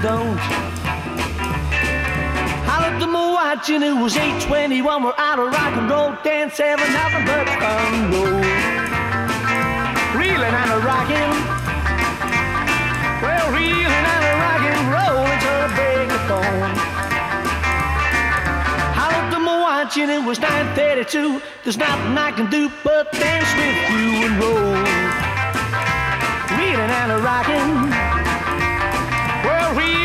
don't. I looked at my watch and it was 8:21. We're out of rock and roll, dance, having nothing but fun. Roll, reeling and a rocking. Well, reeling and a rocking, rolling till the break of dawn. I looked at my watch and it was 9:32. There's nothing I can do but dance with you and roll, reeling and a rocking.